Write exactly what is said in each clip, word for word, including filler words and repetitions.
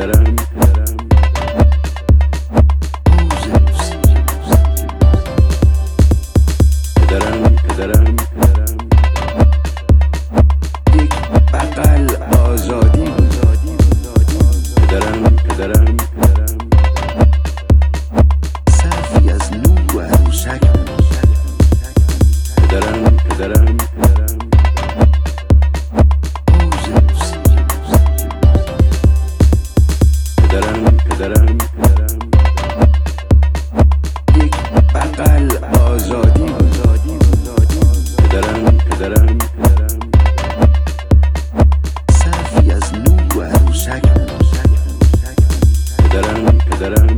پدرم پدرم پدرم یک بغل آزادی پدرم پدرم صرفی از نور و عروسک پدرم پدرم پدرم پدرم یک بغل آزادی پدرم پدرم صرفی از نور و عروسک پدرم پدرم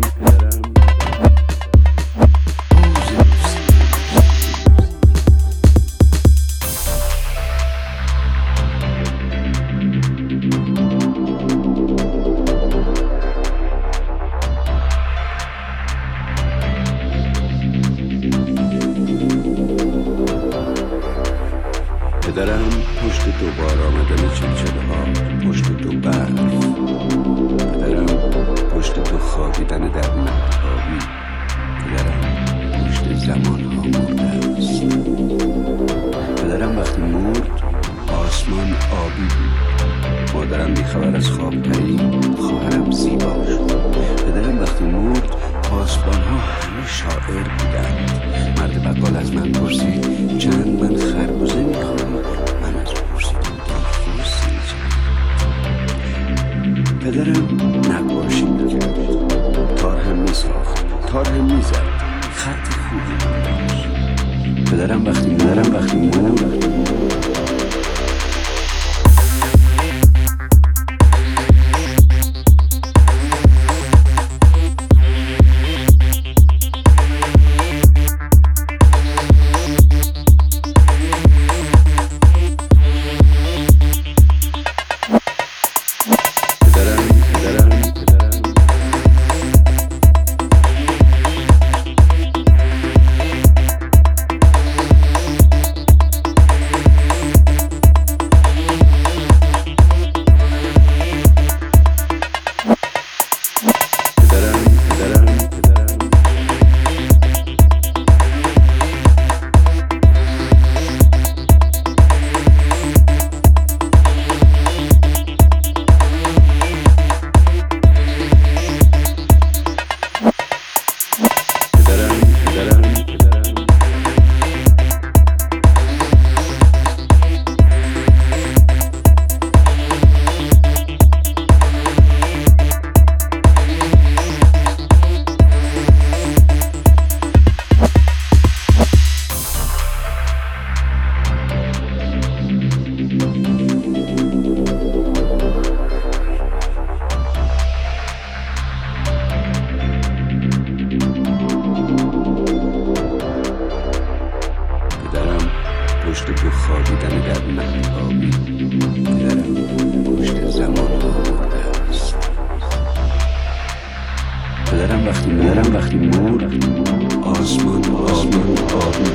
پدرم پشت دو بار آمدن چلچله ها، پشت دو برف. پدرم پشت دو خوابیدن در مهتابی. پدرم پشت زمان ها مرده است. پدرم وقتی مرد آسمان آبی بود. مادرم بیخبر از خواب پرید، خواهرم زیبا شد. پدرم وقتی مرد پاسبان ها همه شاعر بودند. مرد بقال از من پرسید چند من خربزه میخوری؟ من از پرسیدم دلخواستی چند؟ پدرم نقاشی میکرد، تار هم میساخت، تار هم میزد، خط خوبی داشت. پدرم وقتی پدرم وقتی مرد پشت دو خوابیدن در مهتابی. پدرم پشت زمان ها مرده است. پدرم وقتی پدرم وقتی مرد آسمان آسمان آبی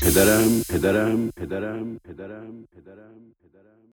پدرم پدرم پدرم پدرم پدرم پدرم